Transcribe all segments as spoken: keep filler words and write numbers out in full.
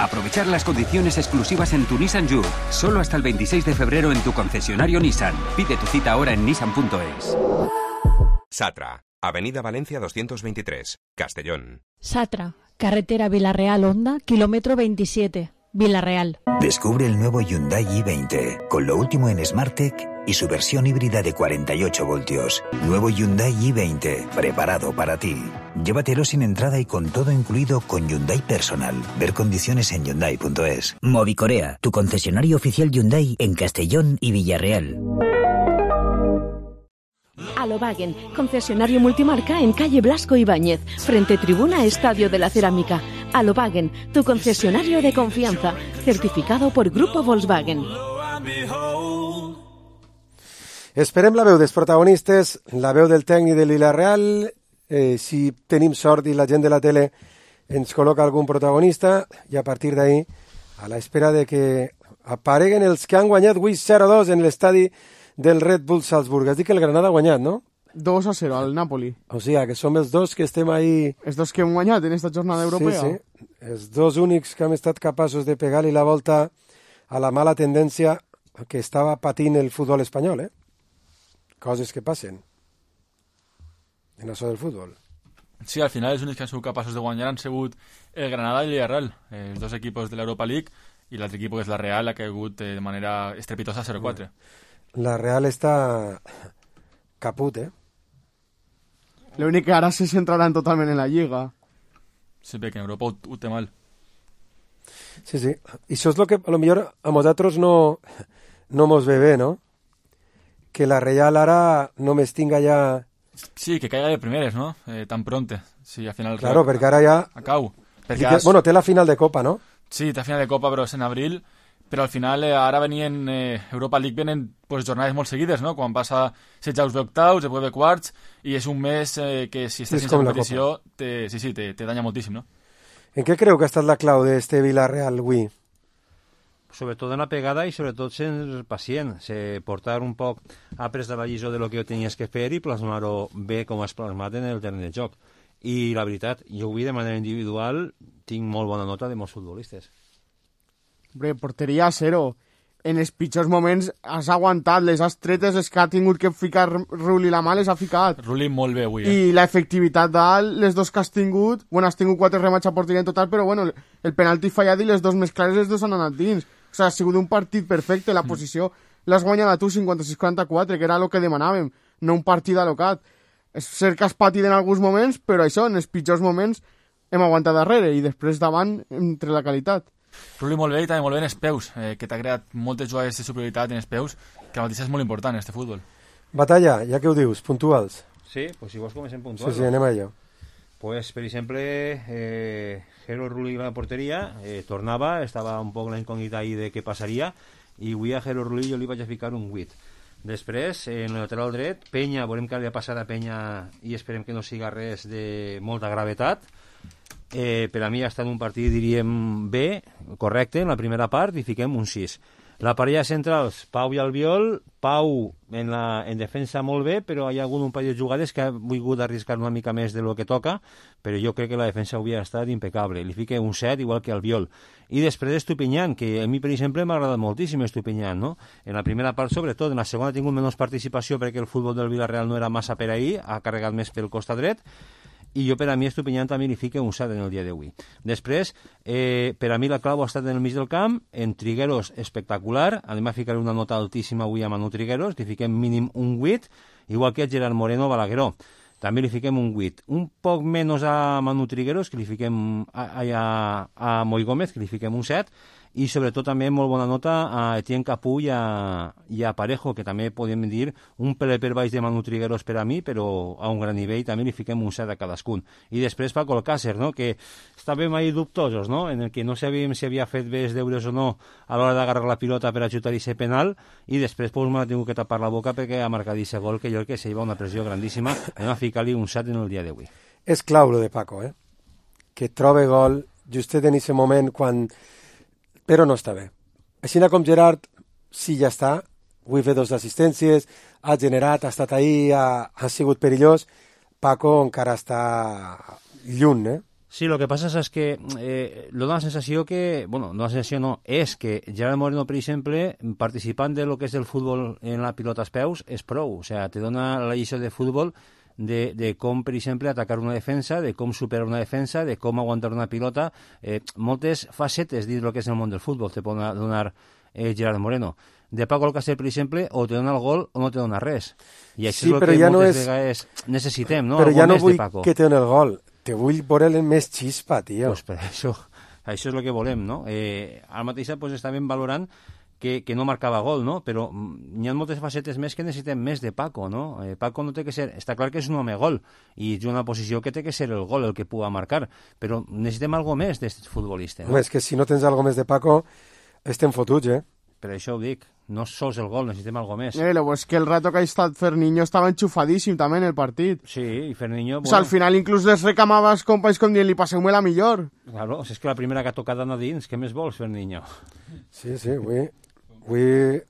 Aprovechar las condiciones exclusivas en tu Nissan Juke. Solo hasta el veintiséis de febrero en tu concesionario Nissan. Pide tu cita ahora en nissan punto es. Satra, Avenida Valencia doscientos veintitrés, Castellón. Satra, carretera Villarreal-Honda, kilómetro veintisiete, Villarreal. Descubre el nuevo Hyundai i veinte, con lo último en SmartTech y su versión híbrida de cuarenta y ocho voltios. Nuevo Hyundai i veinte, preparado para ti. Llévatelo sin entrada y con todo incluido con Hyundai Personal. Ver condiciones en hyundai punto es. Movicorea, tu concesionario oficial Hyundai en Castellón y Villarreal. Alobagen, concesionario multimarca en calle Blasco Ibáñez, frente tribuna Estadio de la Cerámica. Alobagen, tu concesionario de confianza, certificado por Grupo Volkswagen. Esperem la veu dels protagonistes, la veu del tècnic de Villarreal. Eh, si tenim sort i la gent de la tele ens col·loca algun protagonista, i a partir d'ahí, a l'espera de que apareguen els que han guanyat avui zero a dos en l'estadi del Red Bull Salzburg. Has dit que el Granada ha guanyat, no? dos a zero al Napoli. O sigui, que som els dos que estem ahí... Els dos que hem guanyat en esta jornada europea. Sí, sí. Els dos únics que hem estat capaços de pegar-li la volta a la mala tendència que estava patint el futbol espanyol, eh? Coses que passen en això del futbol. Sí, al final els únics que han sigut capaços de guanyar han sigut el Granada i el Villarreal, els dos equipos de l'Europa League, i l'altre equip, que és la Real, ha caigut de manera estrepitosa zero a quatre. La Real està caput, eh? L'únic que ara se centraran totalment en la Lliga. Sí, perquè en Europa ho, ho té mal. Sí, sí. I això és el que a lo millor a nosaltres no, no mos ve bé, no? Que la Real ara només tinga ja... Sí, que caiga de primeres, ¿no? Eh, tan pronto. Sí, al final... Claro, perquè ara ja... Acau. Perquè has... Bueno, té la final de Copa, no? Sí, té la final de Copa, però és en abril. Però al final eh, ara venien... Eh, Europa League venen pues, jornades molt seguides, no? Quan passa setjaus d'octaus, després de quarts, i és un mes eh, que si estàs sí, sense competició, te, sí, sí, te, te danya moltíssim, no? En què creu que ha estat la clau d'este Villarreal avui? Sobretot en la pegada i sobretot ser pacient, ser portar un poc après de la lliçó de lo que tenies que fer i plasmar-ho bé com has plasmat en el terreny de joc. I la veritat, jo avui de manera individual tinc molt bona nota de molts futbolistes. Hombre, porteria a zero. En els pitjors moments has aguantat, les has tretes, les que ha tingut que ficar Rulli la mà, les ha ficat. Rulli molt bé avui, eh? I l'efectivitat dalt, les dos que has tingut, bueno, has tingut quatre remats a porteria en total, però bueno, el penalti fallat i les dos més clares, les dos han anat dins. O sigui, ha sigut un partit perfecte, la posició l'has guanyat a tu cinquanta-sis quaranta-quatre, que era el que demanàvem, no un partit alocat. És cert que has patit en alguns moments, però això, en els pitjors moments hem aguantat darrere i després davant entre la qualitat. Rulli molt bé i també molt bé en els peus, eh, que t'ha creat moltes jugades de superioritat en els peus, que a mateix és molt important en este futbol. Batalla, ja que ho dius, puntuals. Sí, pues si vols comencem puntuals. Sí, sí, anem a allò. Pues, per exemple, eh, Jero Rulli a la porteria, eh, tornava, estava un poc la incògnita ahí de què passaria, i avui a Jero Rulli jo li vaig a ficar un vuit. Després, eh, en el lateral dret, Penya, veurem què li ha passat a Penya i esperem que no siga res de molta gravetat. Eh, per a mi ha estat un partit, diríem, bé, correcte, en la primera part, i fiquem un sis. La parella centrals, Pau i Albiol. Pau en, la, en defensa molt bé, però hi ha hagut un parell de jugades que ha volgut arriscar una mica més de lo que toca, però jo crec que la defensa hauria estat impecable. Li fique un set, igual que Albiol. I després Estupiñán, que a mi, per exemple, m'ha agradat moltíssim Estupiñán, no? En la primera part, sobretot, en la segona ha tingut menys participació perquè el futbol del Villarreal no era massa per ahir, ha carregat més pel costat dret, i jo per a mi Estupiñán també li fique un set en el dia d'avui. Després, eh, per a mi la clau ha estat en el mig del camp, en Trigueros espectacular, anem a ficar una nota altíssima avui a Manu Trigueros, li fiquem mínim un vuit, igual que a Gerard Moreno Balagueró, també li fiquem un vuit. Un poc menys a Manu Trigueros, que li fiquem a, a, a Moi Gómez, que li fiquem un set, i sobretot també molt bona nota a Etienne Capú i a, i a Parejo, que també podem dir un pel per baix de Manu Trigueros per a mi, però a un gran nivell també li fiquem un set a cadascun. I després Paco Alcácer, no? Que estàvem ahí dubtosos, no? En el que no sabíem si havia fet bé els deures o no a l'hora d'agarrar la pilota per a xutar aquest penal, i després pues, m'ha tingut que tapar la boca perquè ha marcat aquest gol, que jo crec que se lleva una pressió grandíssima. Anem a ficar-li un set en el dia d'avui. És clau lo de Paco, eh? Que trobe gol justet en aquest moment quan... però no està bé. Així com Gerard, sí, ja està, avui fet dos assistències, ha generat, ha estat ahí, ha, ha sigut perillós. Paco encara està lluny, eh? Sí, lo que passa és que eh, dona la sensació que, bueno, no la sensació no, és que Gerard Moreno, per exemple, participant de lo que és el futbol en la pilota als peus, és prou. O sea, te dona la lliçó de futbol de, de com, per exemple, atacar una defensa, de com superar una defensa, de com aguantar una pilota. Eh, moltes facetes dins del que és el món del futbol te pot donar eh, Gerard Moreno. De Paco Alcácer, per exemple, o te dona el gol o no te dona res. I això sí, és el que ja moltes no és... vegades necessitem, no? Però Algo ja no més vull de Paco. que te doni el gol. Te vull veure més xispa, tio. Pues per això, això és el que volem, no? Eh, ara mateix pues, estàvem valorant que, que no marcava gol, no? Però hi ha moltes facetes més que necessitem més de Paco, no? Eh, Paco no té que ser... Està clar que és un home gol i és una posició que té que ser el gol el que pugui marcar, però necessitem algo més d'aquest futbolista, no? Home, és que si no tens algo més de Paco, estem fotuts, eh? Per això ho dic, no sols el gol, necessitem algo més. Eh, pues que el rato que ha estat Ferniño estava enxufadíssim també en el partit. Sí, i Ferniño... Bueno. O sea, al final inclús les recamava als companys com dient-li passeu-me la millor. Claro, és que la primera que ha tocat anar dins, què més vols, Ferniño? Sí, sí, avui... avui...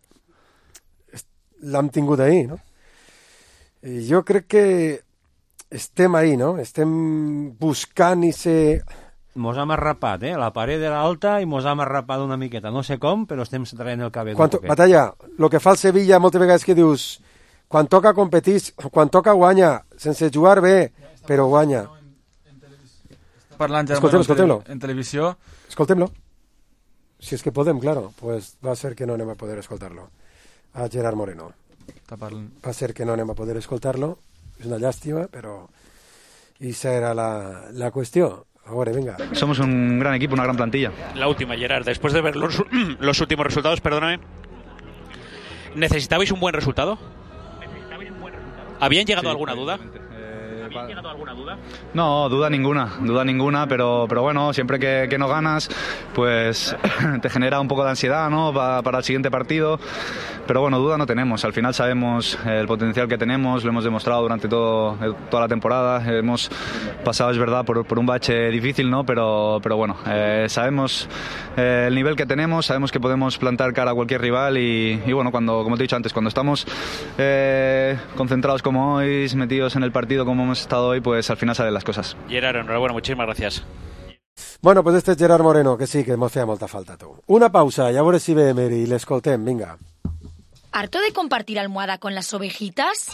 l'hem tingut ahir, no? I jo crec que estem ahí, no? Estem buscant i ser... Mos hem arrapat, eh? La paret de l'alta i mos hem arrapat una miqueta. No sé com, però estem traient el cabell. Quan to... Batalla, el que fa el Sevilla moltes vegades que dius quan toca competir, quan toca guanya, sense jugar bé, però guanya. Parlant ja escoltem, escoltem-lo. En televisió. Escoltem-lo. Si és que podem, claro, pues va a ser que no anem a poder escoltar-lo. A Gerard Moreno. Va a ser que no anem a poder escoltar-lo. És una llàstima, però... I serà la, la qüestió. Ahora, venga. Somos un gran equipo, una gran plantilla. La última, Gerard, después de ver los, los últimos resultados, perdóname, ¿necesitabais un buen resultado? ¿Habían llegado Sí, a alguna duda? Eh, ¿Habían llegado a alguna duda? No, duda ninguna, duda ninguna, pero, pero bueno, siempre que, que no ganas, pues te genera un poco de ansiedad, ¿no? Pa, para el siguiente partido. Pero bueno, duda no tenemos. Al final sabemos el potencial que tenemos, lo hemos demostrado durante todo, toda la temporada. Hemos pasado, es verdad, por, por un bache difícil, ¿no? Pero, pero bueno, eh, sabemos eh, el nivel que tenemos, sabemos que podemos plantar cara a cualquier rival y, y bueno, cuando, como te he dicho antes, cuando estamos eh, concentrados como hoy, metidos en el partido como hemos estado hoy, pues al final salen las cosas. Gerard, enhorabuena, muchísimas gracias. Bueno, pues este és Gerard Moreno, que sí, que mos feia molta falta, tu. Una pausa, i a veure si ve Emery, i l'escoltem, vinga. ¿Harto de compartir almohada con las ovejitas?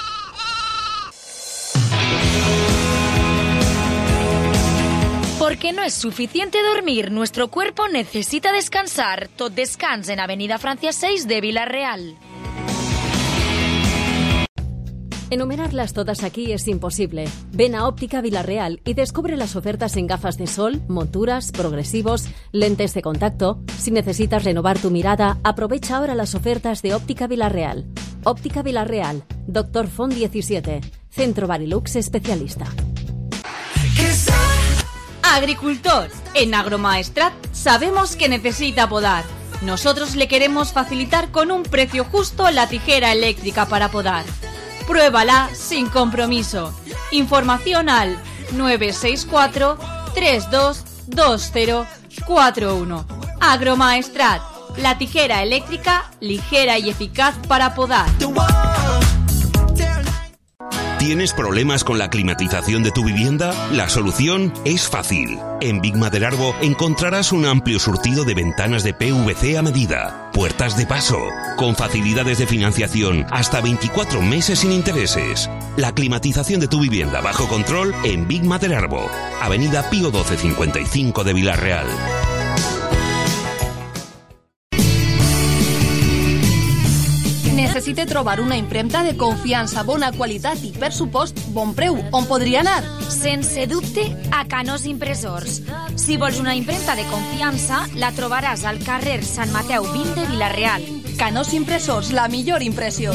Porque no es suficiente dormir, nuestro cuerpo necesita descansar. Tot descans en Avenida Francia seis de Villarreal. Enumerarlas todas aquí es imposible. Ven a Óptica Villarreal y descubre las ofertas en gafas de sol, monturas, progresivos, lentes de contacto. Si necesitas renovar tu mirada, aprovecha ahora las ofertas de Óptica Villarreal. Óptica Villarreal, Doctor Font diecisiete, Centro Barilux especialista. Agricultor, en Agromaestrat sabemos que necesita podar. Nosotros le queremos facilitar con un precio justo la tijera eléctrica para podar. Pruébala sin compromiso. Información al nueve seis cuatro, tres dos dos cero cuatro uno. Agromaestrat, la tijera eléctrica ligera y eficaz para podar. ¿Tienes problemas con la climatización de tu vivienda? La solución es fácil. En Big Maderarbo encontrarás un amplio surtido de ventanas de P V C a medida, puertas de paso, con facilidades de financiación hasta veinticuatro meses sin intereses. La climatización de tu vivienda bajo control en Big Maderarbo, Avenida Pío doce cincuenta y cinco de Villarreal. Necessite trobar una impremta de confiança, bona qualitat i, per supost, bon preu. On podria anar? Sense dubte, a Canós Impressors. Si vols una impremta de confiança, la trobaràs al carrer Sant Mateu vint de Villarreal. Canós Impressors, la millor impressió.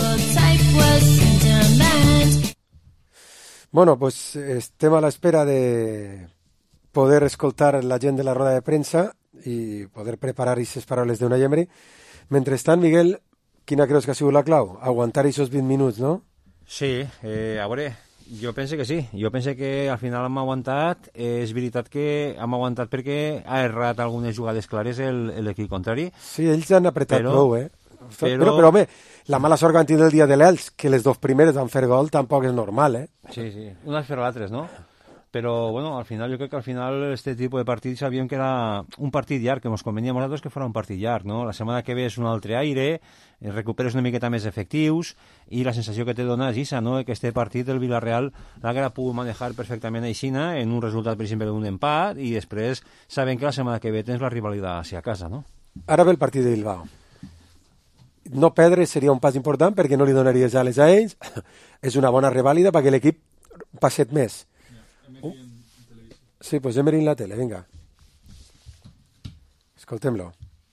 Bueno, pues estem a l'espera de poder escoltar la gent de la roda de premsa i poder preparar aquestes paraules d'una Emery. Mentrestant, Miguel, quina creus que ha sigut la clau? Aguantar aquests vint minuts, no? Sí, eh, a veure, jo penso que sí. Jo penso que al final hem aguantat. Eh, és veritat que hem aguantat perquè ha errat algunes jugades clares l'equip contrari. Sí, ells han apretat però, prou, eh? Però... però, però, home, la mala sort que han tingut el dia de l'Elx, que les dos primeres van fer gol, tampoc és normal, eh? Sí, sí. Unes per l'altres, no? però bueno, al final jo crec que al final este tipus de partit sabíem que era un partit llarg, que ens convenia a nosaltres que fos un partit llarg, no? La setmana que ve és un altre aire, recuperes una miqueta més efectius i la sensació que te dona és isa, no? Que este partit del Villarreal l'haguera pogut manejar perfectament aixina en un resultat, per exemple, d'un empat i després sabem que la setmana que ve tens la rivalitat hacia casa, no? Ara ve el partit de Bilbao. No perdre seria un pas important perquè no li donaries ales a ells. És una bona revàlida perquè l'equip passet més. Uh. Sí, pues Emery en la tele, vinga. Escoltem-lo.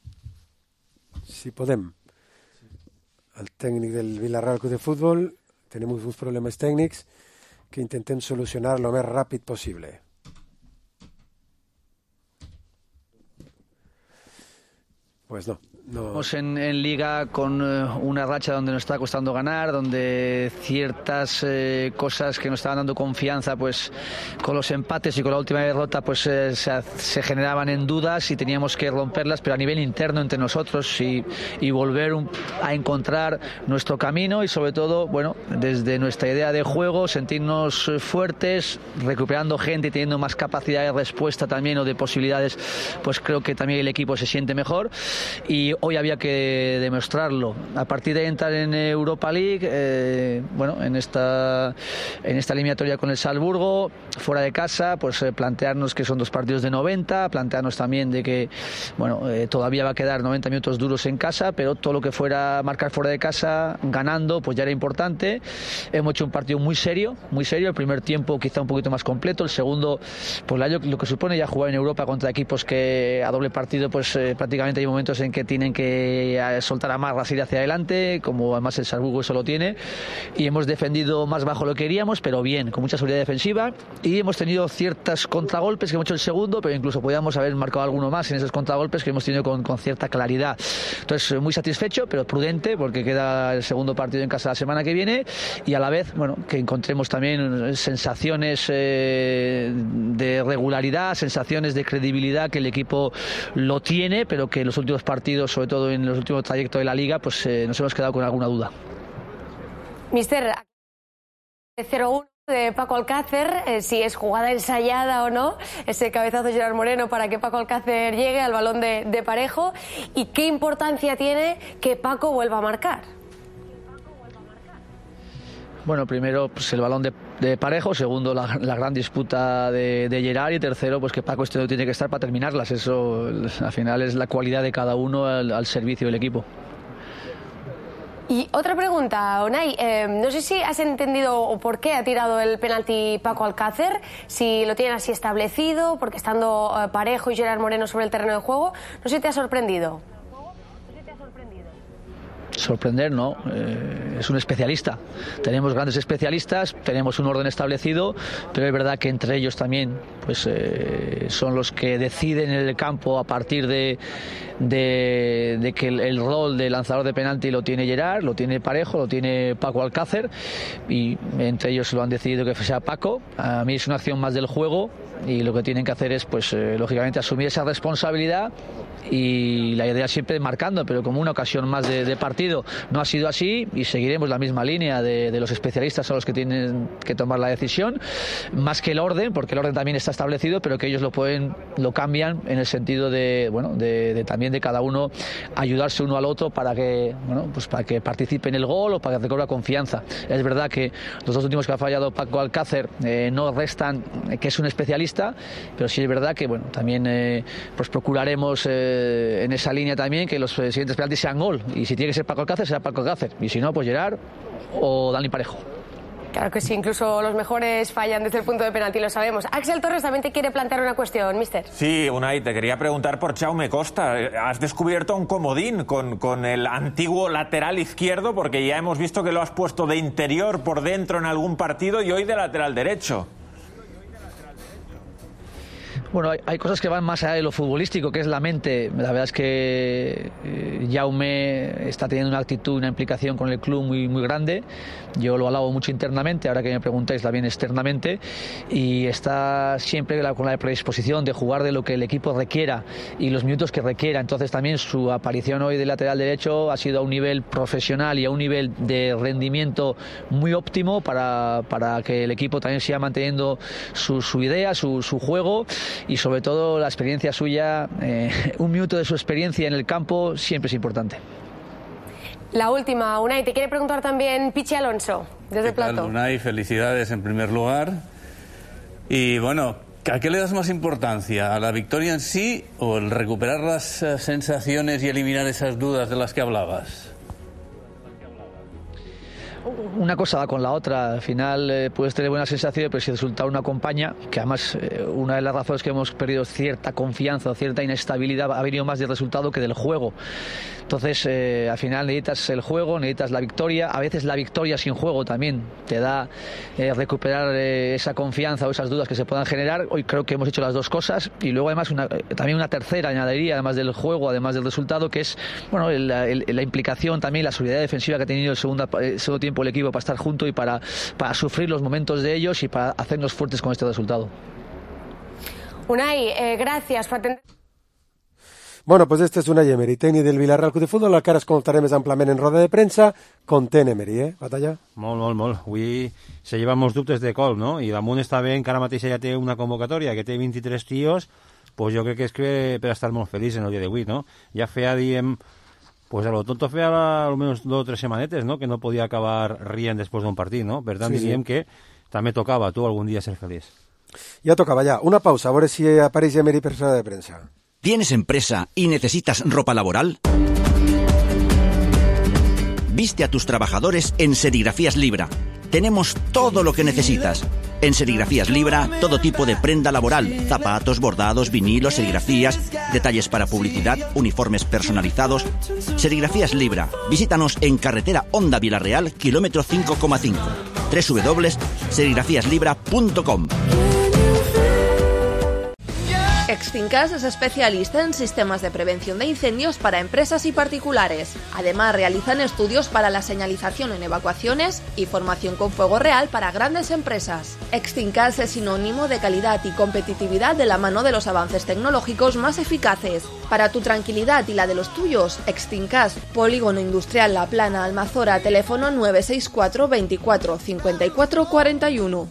Si podem. El tècnic del Villarreal Club de Futbol, tenim uns problemes tècnics que intentem solucionar lo més ràpid possible. Pues no. No. Estamos en, en Liga con eh, una racha donde nos está costando ganar, donde ciertas eh, cosas que nos estaban dando confianza, pues con los empates y con la última derrota, pues eh, se, se generaban en dudas y teníamos que romperlas, pero a nivel interno entre nosotros y, y volver un, a encontrar nuestro camino y sobre todo, bueno, desde nuestra idea de juego, sentirnos fuertes, recuperando gente y teniendo más capacidad de respuesta también o de posibilidades, pues creo que también el equipo se siente mejor. Y hoy había que demostrarlo. A partir de entrar en Europa League, eh, bueno, en esta en esta eliminatoria con el Salzburgo, fuera de casa, pues eh, plantearnos que son dos partidos de noventa, plantearnos también de que, bueno, eh, todavía va a quedar noventa minutos duros en casa, pero todo lo que fuera marcar fuera de casa, ganando, pues ya era importante. Hemos hecho un partido muy serio, muy serio. El primer tiempo quizá un poquito más completo, el segundo, pues lo que supone ya jugar en Europa contra equipos que a doble partido, pues eh, prácticamente hay momentos en que tienen que soltar amarras, ir hacia adelante, como además el Salzburgo eso lo tiene, y hemos defendido más bajo lo que queríamos, pero bien, con mucha seguridad defensiva, y hemos tenido ciertos contragolpes que hemos hecho el segundo, pero incluso podíamos haber marcado alguno más en esos contragolpes que hemos tenido con, con cierta claridad. Entonces, muy satisfecho, pero prudente, porque queda el segundo partido en casa la semana que viene, y a la vez, bueno, que encontremos también sensaciones eh, de regularidad, sensaciones de credibilidad que el equipo lo tiene, pero que en los últimos partidos, sobre todo en los últimos trayectos de la Liga, pues eh, nos hemos quedado con alguna duda. Mister, cero uno de Paco Alcácer, eh, si es jugada ensayada o no, ese cabezazo de Gerard Moreno para que Paco Alcácer llegue al balón de, de Parejo, y qué importancia tiene que Paco vuelva a marcar. Bueno, primero pues el balón de, de Parejo, segundo la, la gran disputa de, de Gerard, y tercero pues que Paco este no tiene que estar para terminarlas. Eso al final es la cualidad de cada uno al, al servicio del equipo. Y otra pregunta, Unai, eh, no sé si has entendido o por qué ha tirado el penalti Paco Alcácer, si lo tienen así establecido, porque estando eh, Parejo y Gerard Moreno sobre el terreno de juego, no sé si te ha sorprendido. Sorprender, no, eh, es un especialista. Tenemos grandes especialistas, tenemos un orden establecido, pero es verdad que entre ellos también pues eh, son los que deciden en el campo a partir de, de, de que el, el rol de lanzador de penalti lo tiene Gerard, lo tiene Parejo, lo tiene Paco Alcácer, y entre ellos lo han decidido que sea Paco. A mí es una acción más del juego y lo que tienen que hacer es pues eh, lógicamente asumir esa responsabilidad, y la idea siempre marcando, pero como una ocasión más de, de partido no ha sido así, y seguiremos la misma línea de, de los especialistas a los que tienen que tomar la decisión, más que el orden, porque el orden también está establecido, pero que ellos lo pueden, lo cambian en el sentido de, bueno, de, de también de cada uno ayudarse uno al otro para que, bueno, pues para que participe en el gol o para que recobre confianza. Es verdad que los dos últimos que ha fallado Paco Alcácer eh, no restan eh, que es un especialista, pero sí es verdad que bueno, también eh, pues procuraremos eh, en esa línea también que los eh, siguientes penaltis sean gol, y si tiene que ser Paco Alcácer será Paco Alcácer, y si no pues Gerard o Dani Parejo. Claro que sí, incluso los mejores fallan desde el punto de penalti, lo sabemos. Axel Torres también te quiere plantear una cuestión, mister. Sí, Unai, te quería preguntar por Jaume Costa. Has descubierto un comodín con, con el antiguo lateral izquierdo, porque ya hemos visto que lo has puesto de interior por dentro en algún partido y hoy de lateral derecho. Bueno, hay, hay cosas que van más allá de lo futbolístico, que es la mente. La verdad es que eh, Jaume está teniendo una actitud, una implicación con el club muy, muy grande. Yo lo alabo mucho internamente, ahora que me preguntáis, la bien externamente. Y está siempre con la predisposición de jugar de lo que el equipo requiera y los minutos que requiera. Entonces también su aparición hoy de lateral derecho ha sido a un nivel profesional y a un nivel de rendimiento muy óptimo para, para que el equipo también siga manteniendo su, su idea, su, su juego. Y sobre todo la experiencia suya, eh, un minuto de su experiencia en el campo siempre es importante. La última, Unai, te quiere preguntar también Pichi Alonso, desde el plato. Unai, felicidades en primer lugar. Y bueno, ¿a qué le das más importancia? ¿A la victoria en sí o el recuperar las uh, sensaciones y eliminar esas dudas de las que hablabas? Una cosa va con la otra. Al final eh, puedes tener buenas sensaciones, pero si el resultado no acompaña, que además eh, una de las razones que hemos perdido cierta confianza o cierta inestabilidad ha venido más del resultado que del juego. Entonces, eh, al final necesitas el juego, necesitas la victoria. A veces la victoria sin juego también te da eh, recuperar eh, esa confianza o esas dudas que se puedan generar. Hoy creo que hemos hecho las dos cosas y luego además una, también una tercera añadiría, además del juego, además del resultado, que es bueno el, el, la implicación también, la solidaridad defensiva que ha tenido el segundo, el segundo tiempo el equipo para estar junto y para, para sufrir los momentos de ellos y para hacernos fuertes con este resultado. Unai, eh, gracias per atendre. Bueno, pues este és Unai Emery, tècnic del Villarreal Club de Futbol, el que ara escoltarem més amplament en roda de premsa, content Emery, eh, Batalla? Molt, molt, molt. Avui se llevan molts dubtes de col, no? I damunt està bé, encara mateix ja té una convocatòria, que té vint-i-tres tios, pues jo crec que és que per estar molt feliç en el dia d'avui, no? Ja feia, diem, pues a lo tonto feia almenys dos o tres setmanetes, no? Que no podia acabar rient després d'un partit, no? Per tant, sí, diríem sí. que també tocava tu algun dia ser feliç. Ja tocava ja. Una pausa, a veure si apareix Emery per roda de premsa. ¿Tienes empresa y necesitas ropa laboral? Viste a tus trabajadores en Serigrafías Libra. Tenemos todo lo que necesitas. En Serigrafías Libra, todo tipo de prenda laboral, zapatos, bordados, vinilos, serigrafías, detalles para publicidad, uniformes personalizados. Serigrafías Libra. Visítanos en carretera Honda Villarreal, kilómetro cinco coma cinco. doble u doble u doble u punto serigrafías libra punto com. Extincas es especialista en sistemas de prevención de incendios para empresas y particulares. Además, realizan estudios para la señalización en evacuaciones y formación con fuego real para grandes empresas. Extincas es sinónimo de calidad y competitividad de la mano de los avances tecnológicos más eficaces. Para tu tranquilidad y la de los tuyos, Extincas, Polígono Industrial La Plana, Almazora, teléfono nueve seis cuatro veinticuatro cincuenta y cuatro cuarenta y uno.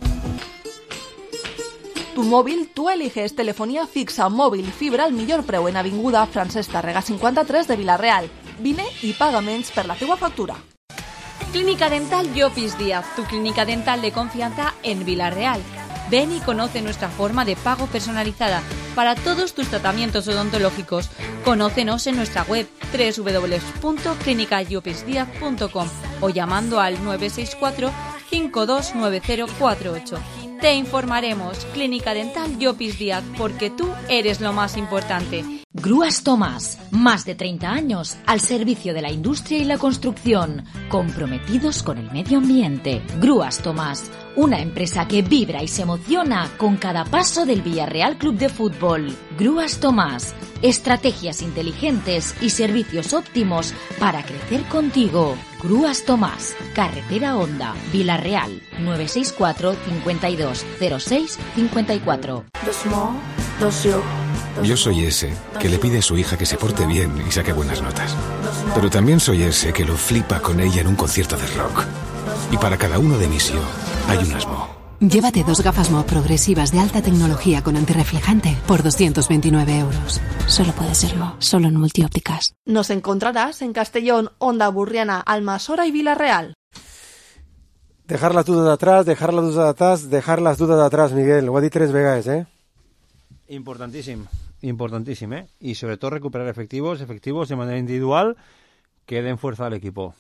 Tu mòbil, tu eliges telefonía fixa, mòbil i fibra al millor preu en Avinguda Francesc Tàrrega cinquanta-tres de Vila-real. Vine i paga menys per la teua factura. Clínica Dental Llopis Díaz, tu clínica dental de confianza en Vila-real. Ven y conoce nuestra forma de pago personalizada para todos tus tratamientos odontológicos. Conócenos en nuestra web doble u doble u doble u punto clínica llopis díaz punto com o llamando al nueve seis cuatro cinco dos nueve cero cuatro ocho. Te informaremos. Clínica Dental Llopis Díaz, porque tú eres lo más importante. Grúas Tomás, más de treinta años al servicio de la industria y la construcción, comprometidos con el medio ambiente. Grúas Tomás, una empresa que vibra y se emociona con cada paso del Villarreal Club de Fútbol. Grúas Tomás, estrategias inteligentes y servicios óptimos para crecer contigo. Grúas Tomás, carretera Honda, Vila-real, nueve seis cuatro cincuenta y dos cero seis cincuenta y cuatro. Yo soy ese que le pide a su hija que se porte bien y saque buenas notas. Pero también soy ese que lo flipa con ella en un concierto de rock. Y para cada uno de mis yo, hay unas Mo. Llévate dos gafas Mo progresivas de alta tecnología con antirreflejante por doscientos veintinueve euros. Solo puede ser Mo, solo en Multiópticas. Nos encontrarás en Castellón, Onda Burriana, Almasora y Vila-real. Dejar las dudas de atrás, dejar las dudas de atrás, dejar las dudas de atrás, Miguel. Ho ha dit tres vegades, eh? Importantíssim, importantíssim, eh? Y sobre todo recuperar efectivos, efectivos de manera individual que den fuerza al equipo.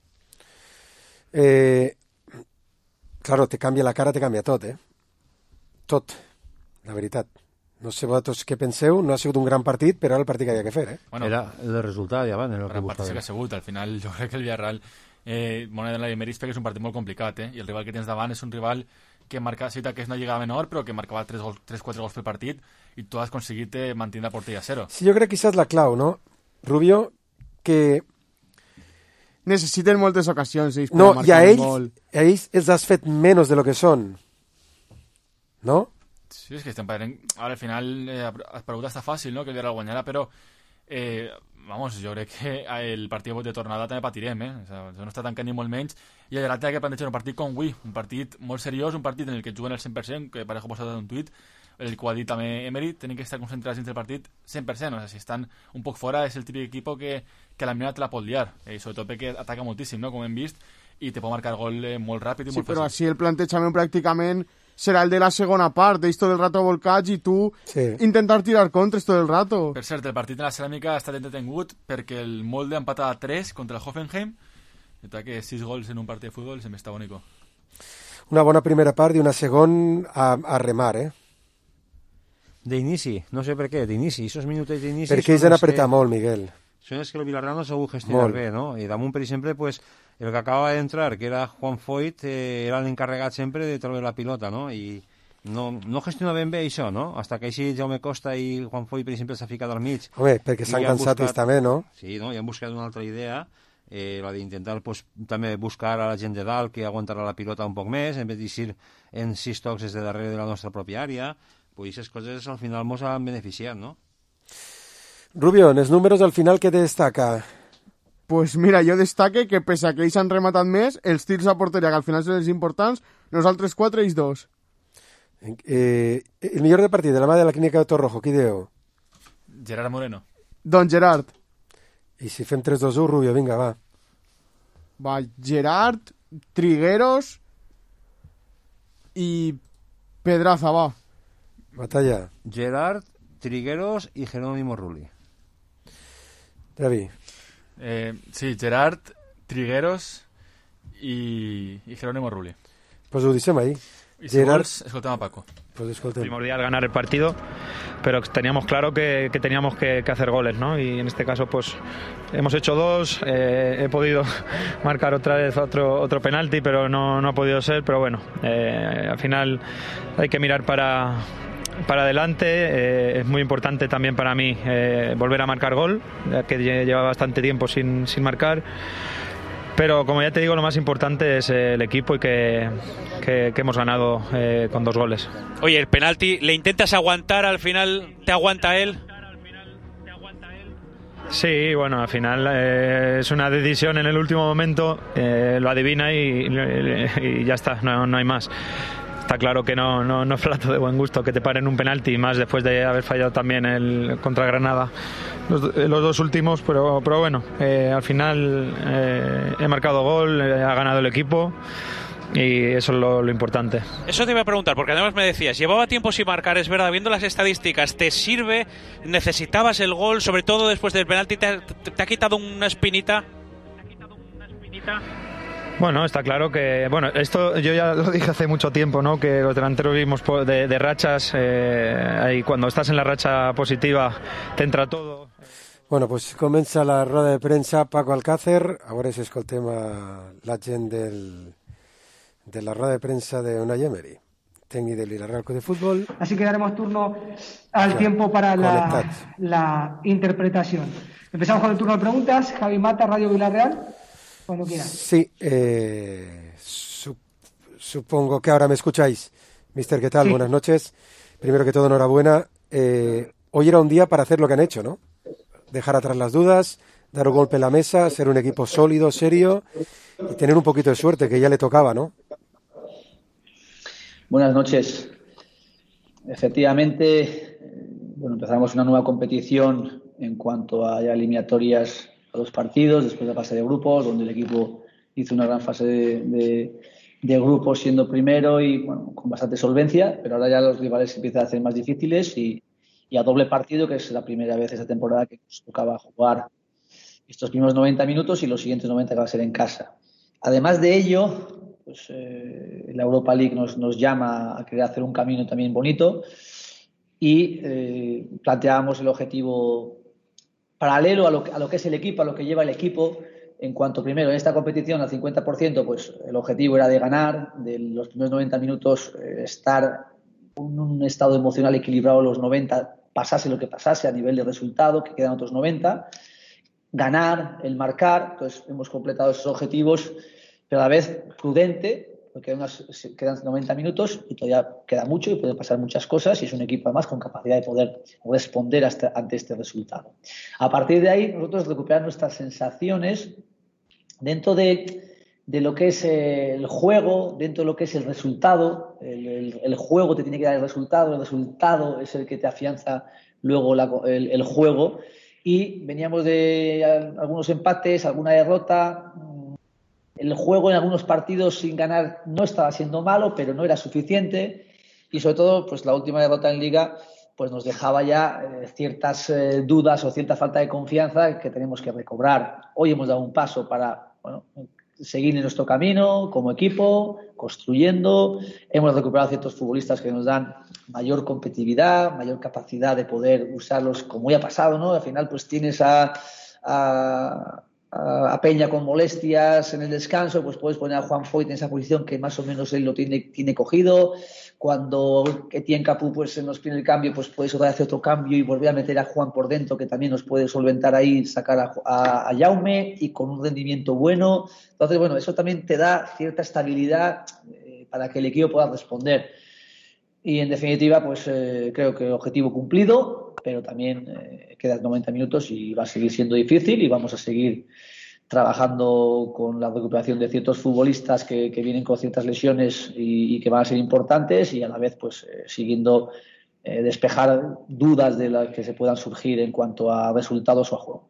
Eh... Claro, te canvia la cara, te canvia tot, eh? Tot, la veritat. No sé vosaltres què penseu, no ha sigut un gran partit, però era el partit que havia que fer, eh? Bueno, era el resultat, ja van. El gran partit sí que ha sigut. Al final, jo crec que el Villarreal, eh, moneda en la Emery, que és un partit molt complicat, eh? I el rival que tens davant és un rival que marca, sí que és una lliga menor, però que marcava tres quatre gols per partit, i tu has aconseguit eh, mantenir la porteria a zero. Sí, jo crec que això és la clau, no? Rubio, que... Necessiten moltes ocasions, ells, no, per i a marcar un ells, gol. a ells els has fet menys de lo que són, no? Sí, és que estem parlant... Ara, al final, eh, la pregunta està fàcil, no?, que el Villarreal guanyarà, però... Eh, vamos, jo crec que el partit de tornada també patirem, eh? O sea, no està tancant ni molt menys, i el Villarreal té que plantejar un partit com avui, un partit molt seriós, un partit en el que juguen el cent per cent, que Parejo ha posat un tuit, el que ho ha dit també Emery, tenen que estar concentrats dins del partit cent per cent, o sea, si estan un poc fora és el típic equip que, que a la mínima te la pot liar, eh, sobretot perquè ataca moltíssim, no?, com hem vist, i te pot marcar gol eh, molt ràpid i Sí, molt però fàcil. així el plantejament pràcticament serà el de la segona part, d'ells tot el rato volcats i tu sí. intentar tirar contres tot el rato. Per cert, el partit de la ceràmica ha estat entretengut perquè el Molde ha empatat a tres contra el Hoffenheim, i que sis gols en un partit de futbol se m'està bonico. Una bona primera part i una segona a, a remar, eh? D'inici, no sé per què, d'inici, esos minutets d'inici... Perquè ells han apretat molt, Miguel. Són els que el Villarreal no sabut gestionar molt. bé, no? I damunt, per exemple, pues, el que acaba d'entrar, que era Juan Foyt, eh, era l'encarregat sempre de treure la pilota, no? I no, no gestiona ben bé això, no? Hasta que així Jaume Costa i Juan Foyt, per exemple, s'ha ficat al mig. Home, perquè s'han cansat ells també, no? Sí, no? I han buscat una altra idea, eh, la d'intentar pues, també buscar a la gent de dalt que aguantarà la pilota un poc més, en vez d'eixir en sis tocs des de darrere de la nostra pròpia àrea. Pues aquestes coses al final ens han beneficiat, no? Rubio, en els números al final què destaca? Pues mira, jo destaque que pese a que ells han rematat més, els tirs a porteria, que al final són els importants, nosaltres quatre, ells dos. Eh, el millor de partit de la mà de la clínica de Torrojo, qui diu? Gerard Moreno. Don Gerard. I si fem tres dos u, Rubio, vinga, va. Va, Gerard, Trigueros i Pedraza, va. Batalla. Gerard, Trigueros i Jerónimo Rulli. David. Eh, sí, Gerard, Trigueros i, i Jerónimo Rulli. Pues ho deixem ahí. Y si Gerard, gols, escoltemos a Paco. Pues escoltemos. Primordial ganar el partido, pero teníamos claro que, que teníamos que, que hacer goles, ¿no? Y en este caso, pues hemos hecho dos. Eh, he podido marcar otra vez otro otro penalti, pero no, no ha podido ser. Pero bueno, eh, al final hay que mirar para para adelante. Eh, es muy importante también para mí eh, volver a marcar gol, ya que lleva bastante tiempo sin, sin marcar. Pero como ya te digo, lo más importante es el equipo y que, que, que hemos ganado eh, con dos goles. Oye, el penalti, ¿le intentas aguantar al final? ¿Te aguanta él? Sí, bueno, al final eh, es una decisión en el último momento, eh, lo adivina y, y, y ya está, no, no hay más. Está claro que no, no, no es plato de buen gusto que te paren un penalti, más después de haber fallado también el contra Granada los, los dos últimos, pero, pero bueno, eh, al final eh, he marcado gol, eh, ha ganado el equipo y eso es lo, lo importante. Eso te iba a preguntar, porque además me decías, llevaba tiempo sin marcar, es verdad, viendo las estadísticas, ¿te sirve? ¿Necesitabas el gol, sobre todo después del penalti? ¿Te, te, te ha quitado una espinita? ¿Te ha quitado una espinita? Bueno, está claro que, bueno, esto yo ya lo dije hace mucho tiempo, ¿no? Que los delanteros vivimos de, de rachas, eh, y cuando estás en la racha positiva te entra todo. Bueno, pues comença la roda de premsa Paco Alcácer, a veure si escoltem a la gent del, de la rueda de prensa de Unai Emery, técnico del Villarreal de Fútbol. Así que daremos turno al ya, tiempo para la, la interpretación. Empezamos con el turno de preguntas. Javi Mata, Radio Villarreal. Cuando quieras. Sí, eh, su, supongo que ahora me escucháis. Mister, ¿qué tal? Sí. Buenas noches. Primero que todo, enhorabuena. Eh, hoy era un día para hacer lo que han hecho, ¿no? Dejar atrás las dudas, dar un golpe en la mesa, ser un equipo sólido, serio y tener un poquito de suerte, que ya le tocaba, ¿no? Buenas noches. Efectivamente, bueno, empezamos una nueva competición en cuanto a ya eliminatorias a los partidos, después de la fase de grupos, donde el equipo hizo una gran fase de, de, de grupos siendo primero y bueno, con bastante solvencia, pero ahora ya los rivales empiezan a hacer más difíciles y, y a doble partido, que es la primera vez esta temporada que nos tocaba jugar estos primeros noventa minutos y los siguientes noventa que va a ser en casa. Además de ello, pues eh, la Europa League nos, nos llama a querer hacer un camino también bonito y eh, planteábamos el objetivo paralelo a lo, a lo que es el equipo, a lo que lleva el equipo, en cuanto primero en esta competición al cincuenta por ciento, pues el objetivo era de ganar, de los primeros noventa minutos eh, estar un, un estado emocional equilibrado a los noventa, pasase lo que pasase a nivel de resultado, que quedan otros noventa, ganar, el marcar. Entonces hemos completado esos objetivos, pero a la vez prudente, porque unas, quedan noventa minutos y todavía queda mucho y pueden pasar muchas cosas, y es un equipo además con capacidad de poder responder hasta, ante este resultado. A partir de ahí, nosotros recuperar nuestras sensaciones dentro de, de lo que es el juego, dentro de lo que es el resultado. El, el, el juego te tiene que dar el resultado, el resultado es el que te afianza luego la, el, el juego, y veníamos de algunos empates, alguna derrota. El juego en algunos partidos sin ganar no estaba siendo malo, pero no era suficiente, y sobre todo pues la última derrota en Liga pues nos dejaba ya eh, ciertas eh, dudas o cierta falta de confianza que tenemos que recobrar. Hoy hemos dado un paso para, bueno, seguir en nuestro camino como equipo, construyendo. Hemos recuperado ciertos futbolistas que nos dan mayor competitividad, mayor capacidad de poder usarlos, como ya ha pasado, ¿no? Al final pues tienes a... a a Peña con molestias en el descanso, pues puedes poner a Juan Foyt en esa posición que más o menos él lo tiene, tiene cogido. Cuando Etienne Capú pues se nos pide el cambio, pues puedes otra vez hacer otro cambio y volver a meter a Juan por dentro, que también nos puede solventar ahí, sacar a, a, a Jaume, y con un rendimiento bueno. Entonces, bueno, eso también te da cierta estabilidad eh, para que el equipo pueda responder. Y en definitiva, pues eh, creo que objetivo cumplido, pero también eh, quedan noventa minutos y va a seguir siendo difícil, y vamos a seguir trabajando con la recuperación de ciertos futbolistas que, que vienen con ciertas lesiones y, y que van a ser importantes, y a la vez pues eh, siguiendo eh, despejar dudas de las que se puedan surgir en cuanto a resultados o a juego.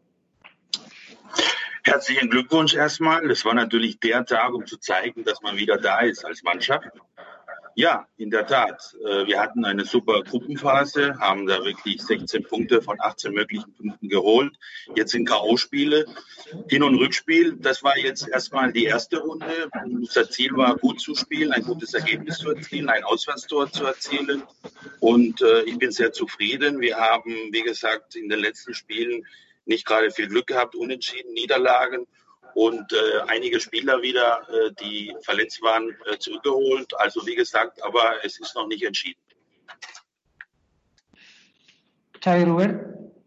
Herzlichen Glückwunsch erstmal. Das war natürlich der Tag, um zu zeigen, dass man wieder da ist als Mannschaft. Ja, in der Tat. Wir hatten eine super Gruppenphase, haben da wirklich sechzehn Punkte von achtzehn möglichen Punkten geholt. Jetzt sind K O-Spiele, Hin- und Rückspiel. Das war jetzt erstmal die erste Runde. Unser Ziel war, gut zu spielen, ein gutes Ergebnis zu erzielen, ein Auswärtstor zu erzielen. Und äh, ich bin sehr zufrieden. Wir haben, wie gesagt, in den letzten Spielen nicht gerade viel Glück gehabt, Unentschieden, Niederlagen. Und äh, einige Spieler wieder, äh, die verletzt waren, äh, zurückgeholt. Also wie gesagt, aber es ist noch nicht entschieden. Xavi Rubert.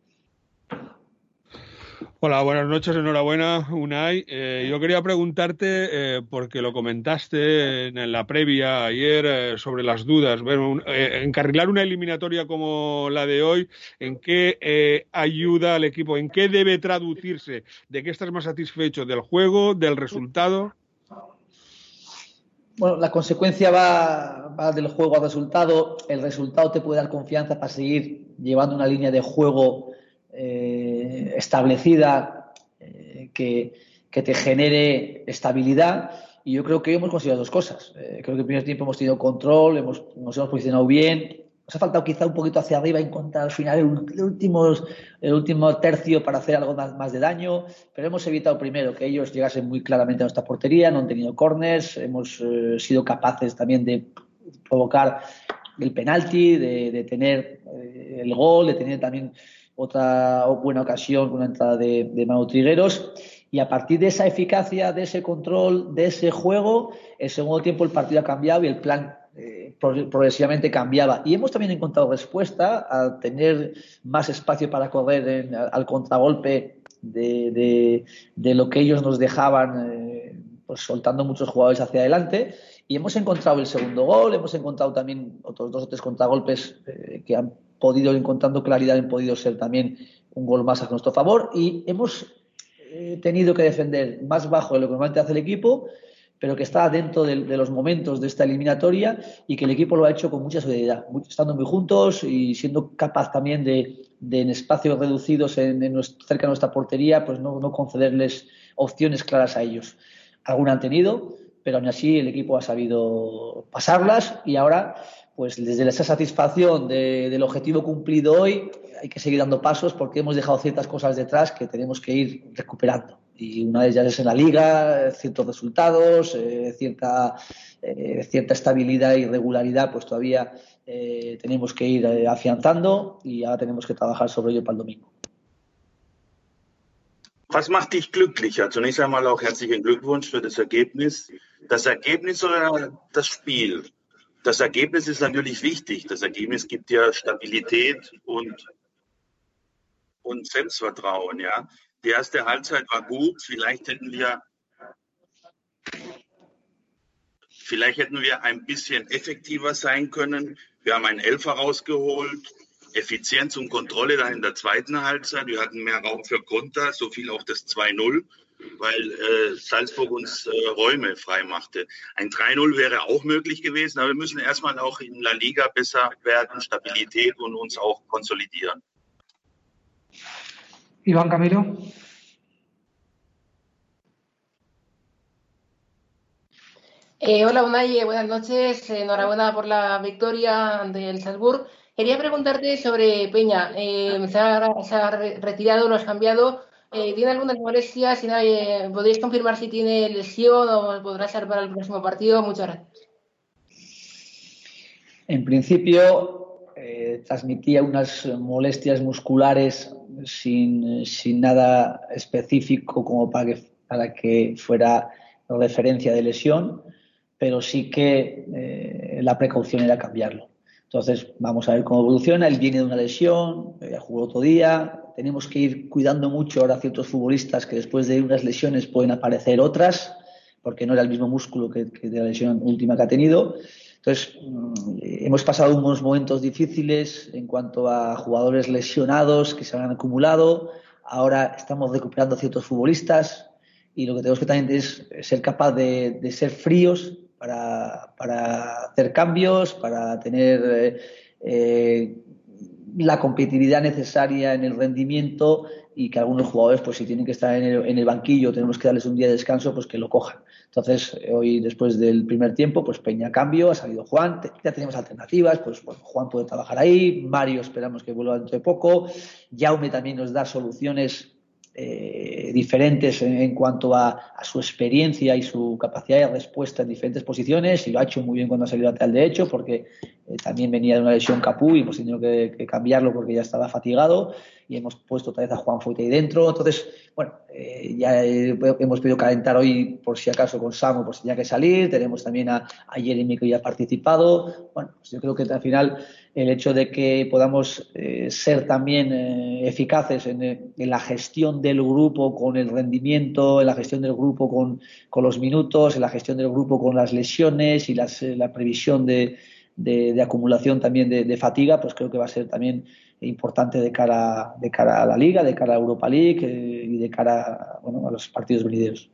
Hola, buenas noches, enhorabuena, Unai. Eh, yo quería preguntarte, eh, porque lo comentaste en, en la previa ayer, eh, sobre las dudas. Bueno, un, eh, encarrilar una eliminatoria como la de hoy, ¿en qué eh, ayuda al equipo? ¿En qué debe traducirse? ¿De qué estás más satisfecho? ¿Del juego? ¿Del resultado? Bueno, la consecuencia va, va del juego al resultado. El resultado te puede dar confianza para seguir llevando una línea de juego Eh, establecida, eh, que, que te genere estabilidad, y yo creo que hoy hemos conseguido dos cosas. Eh, creo que en el primer tiempo hemos tenido control, hemos, nos hemos posicionado bien. Nos ha faltado quizá un poquito hacia arriba, encontrar al final el, el, último, el último tercio para hacer algo más, más de daño, pero hemos evitado primero que ellos llegasen muy claramente a nuestra portería, no han tenido corners, hemos eh, sido capaces también de provocar el penalti, de, de tener eh, el gol, de tener también otra buena ocasión con una entrada de, de Manu Trigueros, y a partir de esa eficacia, de ese control, de ese juego, el segundo tiempo el partido ha cambiado y el plan eh, progresivamente cambiaba, y hemos también encontrado respuesta a tener más espacio para correr en, al contragolpe de, de, de lo que ellos nos dejaban, eh, pues soltando muchos jugadores hacia adelante, y hemos encontrado el segundo gol, hemos encontrado también otros dos o tres contragolpes eh, que han podido, encontrando claridad, han podido ser también un gol más a nuestro favor, y hemos eh, tenido que defender más bajo de lo que normalmente hace el equipo, pero que está dentro de, de los momentos de esta eliminatoria, y que el equipo lo ha hecho con mucha solidaridad, estando muy juntos y siendo capaz también de, de en espacios reducidos en, en nuestro, cerca de nuestra portería, pues no, no concederles opciones claras a ellos. Alguna han tenido, pero aún así el equipo ha sabido pasarlas, y ahora, pues desde esa satisfacción de, del objetivo cumplido hoy, hay que seguir dando pasos, porque hemos dejado ciertas cosas detrás que tenemos que ir recuperando. Y una de ellas es en la Liga, ciertos resultados, eh, cierta, eh, cierta estabilidad y regularidad, pues todavía eh, tenemos que ir eh, afianzando, y ahora tenemos que trabajar sobre ello para el domingo. Was macht dich glücklicher? Zunächst einmal auch herzlichen Glückwunsch für das Ergebnis. Das Ergebnis oder das Spiel? das Ergebnis ist natürlich wichtig. Das Ergebnis gibt ja Stabilität und, und Selbstvertrauen. Ja. Die erste Halbzeit war gut. Vielleicht hätten wir, vielleicht hätten wir ein bisschen effektiver sein können. Wir haben einen Elfer rausgeholt. Effizienz und Kontrolle dann in der zweiten Halbzeit. Wir hatten mehr Raum für Konter, so viel auch das zwei null, weil äh, Salzburg uns äh, Räume frei machte. Ein drei null wäre auch möglich gewesen, aber wir müssen erstmal auch in La Liga besser werden, Stabilität und uns auch konsolidieren. Iván Camilo. Eh, hola Unai, buenas noches, enhorabuena por la victoria ante el Salzburg. Quería preguntarte sobre Peña. Eh, se, ha, se ha retirado, lo has cambiado. Eh, ¿Tiene algunas molestias? Si no, eh, ¿podríais confirmar si tiene lesión o podrá ser para el próximo partido? Muchas gracias. En principio, eh, transmitía unas molestias musculares sin, sin nada específico como para que, para que fuera referencia de lesión, pero sí que eh, la precaución era cambiarlo. Entonces, vamos a ver cómo evoluciona. Él viene de una lesión, ya jugó otro día. Tenemos que ir cuidando mucho ahora a ciertos futbolistas que después de unas lesiones pueden aparecer otras, porque no era el mismo músculo que, que de la lesión última que ha tenido. Entonces, hemos pasado unos momentos difíciles en cuanto a jugadores lesionados que se han acumulado. Ahora estamos recuperando a ciertos futbolistas y lo que tenemos que también es ser capaz de, de ser fríos Para, para hacer cambios, para tener eh, eh, la competitividad necesaria en el rendimiento y que algunos jugadores, pues si tienen que estar en el, en el banquillo, tenemos que darles un día de descanso, pues que lo cojan. Entonces, hoy después del primer tiempo, pues Peña cambio, ha salido Juan, ya tenemos alternativas, pues bueno, Juan puede trabajar ahí, Mario esperamos que vuelva dentro de poco, Jaume también nos da soluciones Eh, diferentes en, en cuanto a, a su experiencia y su capacidad de respuesta en diferentes posiciones, y lo ha hecho muy bien cuando ha salido lateral derecho porque eh, también venía de una lesión Capú y hemos tenido que, que cambiarlo porque ya estaba fatigado y hemos puesto otra vez a Juan Foyt ahí dentro. Entonces, bueno, eh, ya eh, hemos podido calentar hoy por si acaso con Samu, por si tenía que salir. Tenemos también a, a Jeremy que ya ha participado. Bueno, pues yo creo que al final el hecho de que podamos eh, ser también eh, eficaces en, en la gestión del grupo con el rendimiento, en la gestión del grupo con, con los minutos, en la gestión del grupo con las lesiones y las, eh, la previsión de, de, de acumulación también de, de fatiga, pues creo que va a ser también importante de cara, de cara a la Liga, de cara a Europa League eh, y de cara bueno, a los partidos venideros.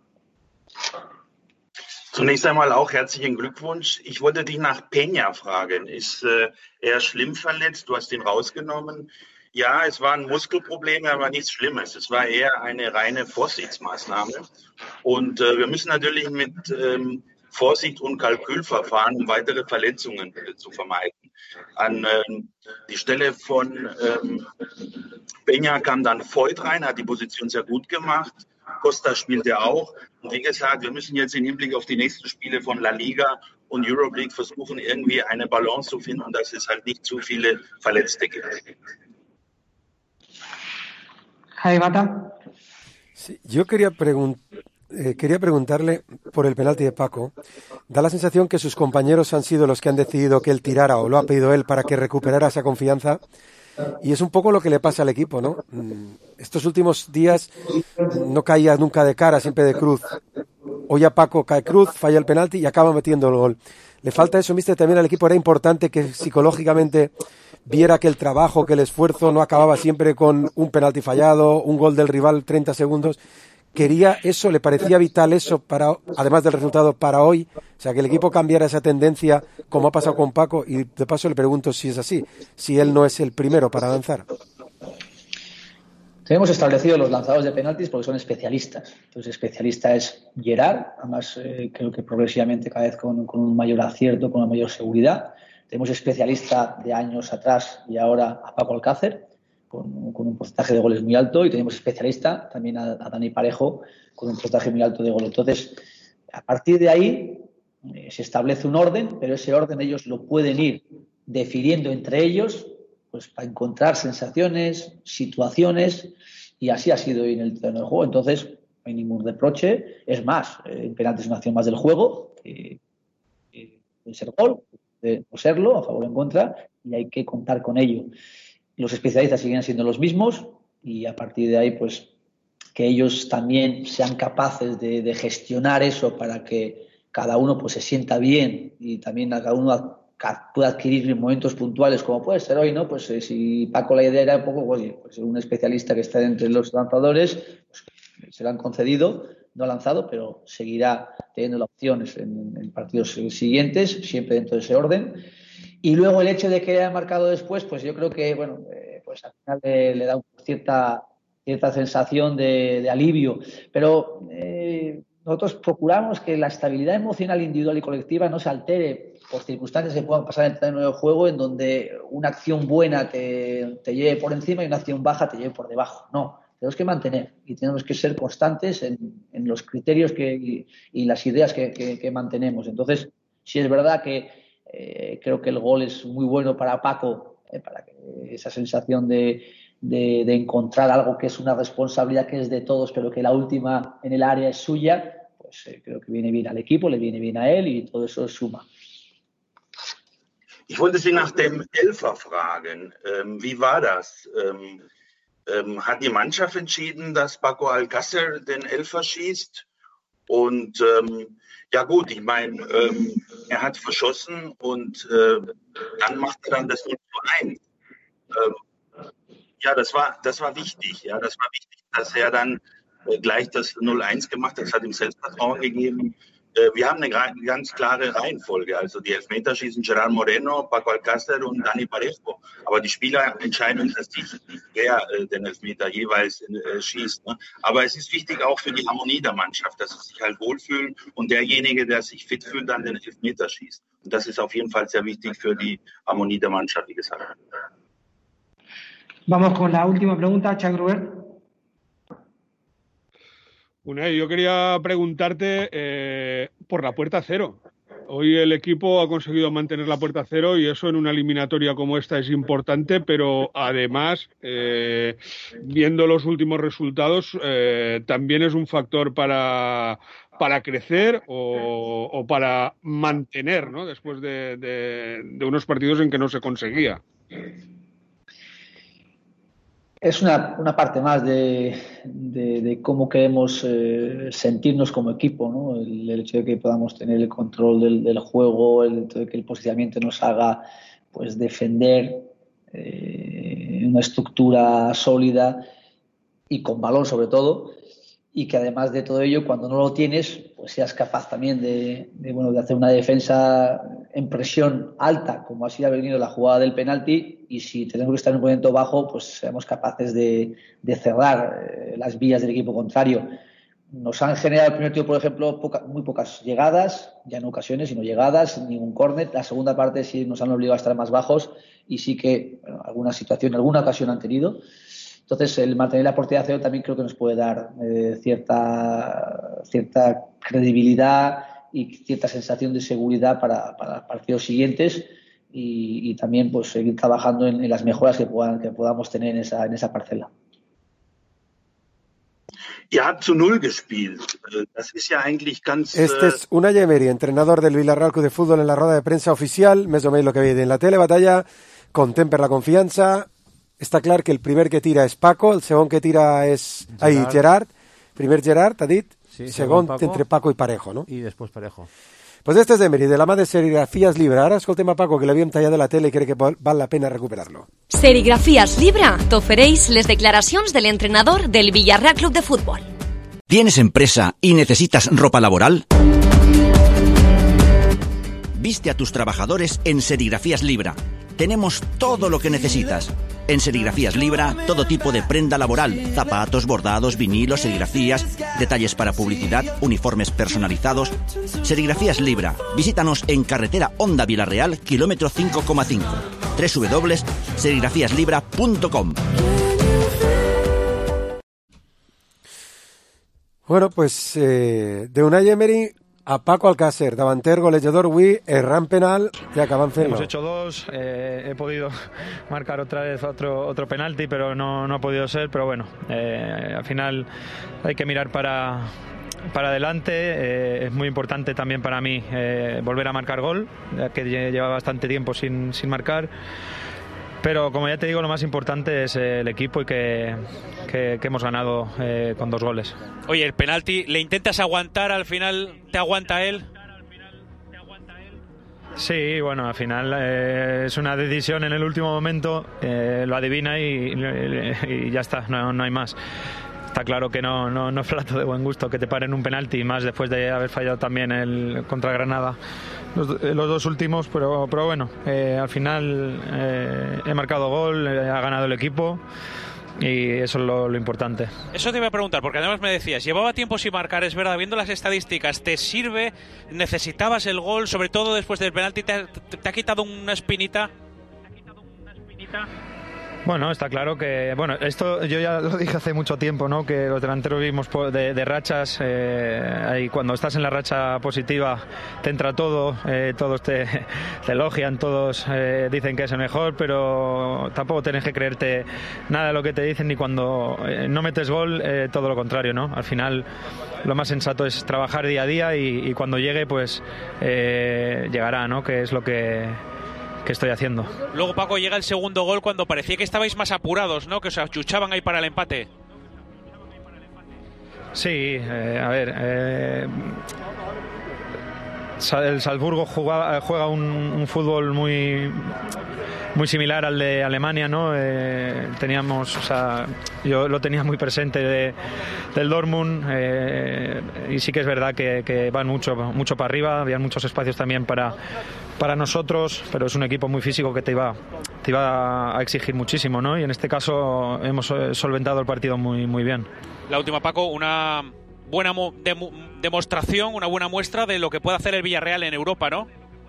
Zunächst einmal auch herzlichen Glückwunsch. Ich wollte dich nach Peña fragen. Ist äh, er schlimm verletzt? Du hast ihn rausgenommen. Ja, es war ein Muskelproblem, aber nichts Schlimmes. Es war eher eine reine Vorsichtsmaßnahme. Und äh, wir müssen natürlich mit ähm, Vorsicht und Kalkül verfahren, um weitere Verletzungen äh, zu vermeiden. An ähm, die Stelle von ähm, Peña kam dann Foyt rein, hat die Position sehr gut gemacht. Costa spielt er auch. Und wie gesagt, wir müssen jetzt im Hinblick auf die nächsten Spiele von La Liga und Europe League versuchen, irgendwie eine Balance zu finden, dass es halt nicht zu viele Verletzte gibt. Jaime Mata. Sí, yo quería, pregun eh, quería preguntarle por el penalti de Paco. Da la sensación que sus compañeros han sido los que han decidido que él tirara o lo ha pedido él para que recuperara esa confianza. Y es un poco lo que le pasa al equipo, ¿no? Estos últimos días no caía nunca de cara, siempre de cruz. Hoy a Paco cae cruz, falla el penalti y acaba metiendo el gol. Le falta eso, mister, también al equipo era importante que psicológicamente viera que el trabajo, que el esfuerzo no acababa siempre con un penalti fallado, un gol del rival treinta segundos. Quería eso, le parecía vital eso, para, además del resultado para hoy, o sea, que el equipo cambiara esa tendencia como ha pasado con Paco, y de paso le pregunto si es así, si él no es el primero para lanzar. Tenemos establecido los lanzadores de penaltis porque son especialistas. Entonces, especialista es Gerard, además eh, creo que progresivamente cada vez con, con un mayor acierto, con una mayor seguridad. Tenemos especialista de años atrás y ahora a Paco Alcácer, Con, con un porcentaje de goles muy alto, y tenemos especialista también a, a Dani Parejo con un porcentaje muy alto de goles. Entonces, a partir de ahí eh, se establece un orden, pero ese orden ellos lo pueden ir definiendo entre ellos pues para encontrar sensaciones, situaciones, y así ha sido hoy en el terreno del juego. Entonces, no hay ningún reproche. Es más, eh, el penalti es una acción más del juego, que, que puede ser gol, puede no serlo, a favor o en contra, y hay que contar con ello. Los especialistas siguen siendo los mismos y a partir de ahí, pues, que ellos también sean capaces de, de gestionar eso para que cada uno pues se sienta bien y también cada uno pueda adquirir momentos puntuales, como puede ser hoy, ¿no? Pues eh, si Paco la idea era un poco, oye, pues un especialista que está entre los lanzadores, pues, se lo han concedido, no ha lanzado, pero seguirá teniendo las opciones en, en partidos siguientes, siempre dentro de ese orden. Y luego el hecho de que haya marcado después, pues yo creo que, bueno, eh, pues al final le, le da cierta, cierta sensación de, de alivio. Pero eh, nosotros procuramos que la estabilidad emocional individual y colectiva no se altere por circunstancias que puedan pasar en el terreno de juego, en donde una acción buena te, te lleve por encima y una acción baja te lleve por debajo. No, tenemos que mantener y tenemos que ser constantes en, en los criterios que, y, y las ideas que, que, que mantenemos. Entonces, sí es verdad que eh, creo que el gol es muy bueno para Paco, eh, para que esa sensación de, de, de encontrar algo que es una responsabilidad que es de todos, pero que la última en el área es suya, pues eh, creo que viene bien al equipo, le viene bien a él y todo eso suma. Ich wollte Sie nach dem Elfer fragen. Ähm, wie war das? Ähm, ähm, hat die Mannschaft entschieden, dass Paco Alcácer den Elfer schießt? Und ähm, ja gut, ich meine, ähm, er hat verschossen und äh, dann macht er dann das null zu eins. Ähm, ja, das war, das war wichtig. Ja, das war wichtig, dass er dann äh, gleich das null eins gemacht hat. Das hat ihm Selbstvertrauen gegeben. Wir haben eine ganz klare Reihenfolge, also die Elfmeterschießen Gerard Moreno, Paco Alcácer und Dani Parejo. Aber die Spieler entscheiden unter sich, wer äh, den Elfmeter jeweils äh, schießt. Ne? Aber es ist wichtig auch für die Harmonie der Mannschaft, dass sie sich halt wohlfühlen und derjenige, der sich fit fühlt, dann den Elfmeter schießt. Und das ist auf jeden Fall sehr wichtig für die Harmonie der Mannschaft, wie gesagt. Vamos con la última pregunta, Chuck Robert. Unai, yo quería preguntarte eh, por la puerta cero. Hoy el equipo ha conseguido mantener la puerta cero y eso en una eliminatoria como esta es importante, pero además, eh, viendo los últimos resultados, eh, también es un factor para, para crecer o, o para mantener, ¿no? Después de, de, de unos partidos en que no se conseguía. Es una, una parte más de, de, de cómo queremos eh, sentirnos como equipo, ¿no? El, el hecho de que podamos tener el control del, del juego, el hecho de que el posicionamiento nos haga pues defender eh, una estructura sólida y con balón sobre todo, y que además de todo ello, cuando no lo tienes, pues seas capaz también de, de, bueno, de hacer una defensa en presión alta, como así ha venido la jugada del penalti, y si tenemos que estar en un momento bajo, pues seamos capaces de, de cerrar eh, las vías del equipo contrario. Nos han generado el primer tiempo, por ejemplo, poca, muy pocas llegadas, ya no ocasiones, sino llegadas, ningún córner. La segunda parte sí nos han obligado a estar más bajos y sí que bueno, alguna situación, alguna ocasión han tenido. Entonces, el mantener la portería a cero también creo que nos puede dar eh, cierta, cierta credibilidad y cierta sensación de seguridad para, para partidos siguientes y, y también pues seguir trabajando en, en las mejoras que, puedan, que podamos tener en esa, en esa parcela. Este es Unai Emery, entrenador del Villarreal Club de Fútbol, en la rueda de prensa oficial. Més o menys lo que veis en la tele, batalla, contem per la confiança. Està clar que el primer que tira és Paco, el segon que tira és Gerard. Ai, Gerard. Primer Gerard, t'ha dit? Sí, segon Paco, entre Paco i Parejo, no? I després Parejo. Pues este es Emery, de la mà de Serigrafías Libra. Ara escoltem a Paco, que l'havíem tallat de la tele i crec que val la pena recuperar-lo. Serigrafías Libra t'ofereix les declaracions de l'entrenador del Villarreal Club de Fútbol. ¿Tienes empresa y necesitas ropa laboral? Viste a tus trabajadores en Serigrafías Libra. Tenemos todo lo que necesitas. En Serigrafías Libra, todo tipo de prenda laboral, zapatos, bordados, vinilos, serigrafías, detalles para publicidad, uniformes personalizados. Serigrafías Libra. Visítanos en carretera Honda Villarreal, kilómetro cinco coma cinco. doble u doble u doble u punto serigrafías libra punto com. Bueno, pues eh, de Unai Emery a Paco Alcácer, davanter, golejador, avui, errant penal y acaban fent-lo. Hemos hecho dos, eh, he podido marcar otra vez otro otro penalti, pero no, no ha podido ser, pero bueno, eh, al final hay que mirar para, para adelante. Eh, es muy importante también para mí eh, volver a marcar gol, ya que lleva bastante tiempo sin, sin marcar. Pero como ya te digo, lo más importante es el equipo y que, que, que hemos ganado eh, con dos goles. Oye, el penalti, ¿le intentas aguantar? Al final, ¿te aguanta él? Sí, bueno, al final eh, es una decisión en el último momento, eh, lo adivina y, y, y ya está, no, no hay más. Está claro que no, no, no es plato de buen gusto que te paren un penalti, más después de haber fallado también el contra Granada los, los dos últimos, pero, pero bueno, eh, al final eh, he marcado gol, eh, ha ganado el equipo y eso es lo, lo importante. Eso te iba a preguntar, porque además me decías, llevaba tiempo sin marcar, es verdad, viendo las estadísticas, ¿te sirve? ¿Necesitabas el gol? Sobre todo después del penalti, ¿te, te, te ha quitado una espinita? ¿Te ha quitado una espinita? Bueno, está claro que, bueno, esto yo ya lo dije hace mucho tiempo, ¿no? Que los delanteros vivimos de, de rachas, eh, ahí cuando estás en la racha positiva te entra todo, eh, todos te, te elogian, todos eh, dicen que es el mejor, pero tampoco tienes que creerte nada de lo que te dicen, ni cuando eh, no metes gol, eh, todo lo contrario, ¿no? Al final lo más sensato es trabajar día a día y, y cuando llegue, pues eh, llegará, ¿no? Que es lo que... que estoy haciendo. Luego, Paco, llega el segundo gol cuando parecía que estabais más apurados, ¿no? Que os achuchaban ahí para el empate. Sí, eh, a ver, eh, el Salzburgo juega, juega un, un fútbol muy muy similar al de Alemania, ¿no? Eh, teníamos, o sea, yo lo tenía muy presente de, del Dortmund eh, y sí que es verdad que, que van mucho mucho para arriba, había muchos espacios también para para nosotros, pero es un equipo muy físico que te iba te iba a exigir muchísimo, ¿no? Y en este caso hemos solventado el partido muy muy bien. La última, Paco, una buena de demostración, una buena muestra de lo que puede hacer el Villarreal en Europa, ¿no?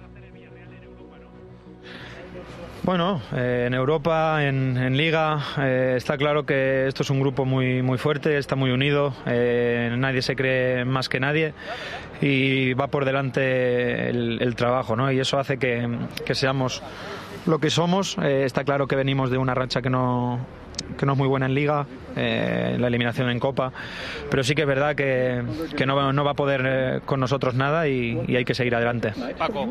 Bueno, eh, en Europa, en, en Liga, eh, está claro que esto es un grupo muy muy fuerte, está muy unido, eh, nadie se cree más que nadie y va por delante el, el trabajo, ¿no? Y eso hace que, que seamos lo que somos. Eh, está claro que venimos de una racha que no, que no es muy buena en Liga, eh, la eliminación en Copa, pero sí que es verdad que, que no, no va a poder eh, con nosotros nada y, y hay que seguir adelante. Paco,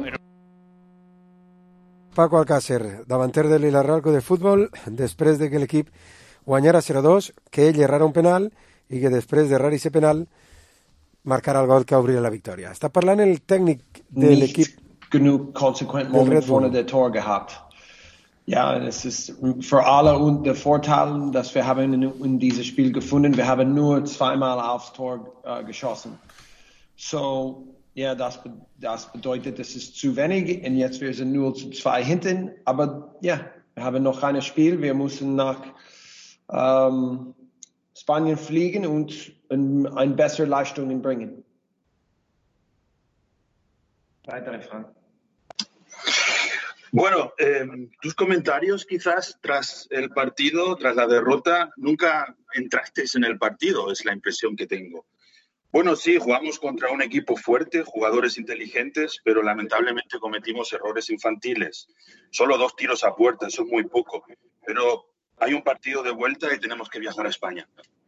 Paco Alcácer, davanter del Villarreal de Futbol, després de que l'equip guanyara zero dos, que ell errara un penal i que després d'errar aquest penal marcara el gol que obria la victòria. Està parlant el tècnic de l'equip genug konsequent Moment vorne der Tor gehabt. Ja, es ist für alle der Vorteil, dass wir haben in, in dieses Spiel gefunden. Wir haben nur zweimal aufs Tor uh, geschossen. So, ja, das, das bedeutet, es ist zu wenig und jetzt wir sind null zu zwei hinten. Aber ja, wir haben noch ein Spiel. Wir müssen nach ähm, Spanien fliegen und ein, eine bessere Leistung bringen. Weitere Fragen. Bueno, eh, tus comentarios quizás tras el partido, tras la derrota, nunca entraste en el partido, es la impresión que tengo. Bueno, sí, jugamos contra un equipo fuerte, jugadores inteligentes, pero lamentablemente cometimos errores infantiles. Solo dos tiros a puerta, eso es muy poco. Pero hay un partido de vuelta y tenemos que viajar a España.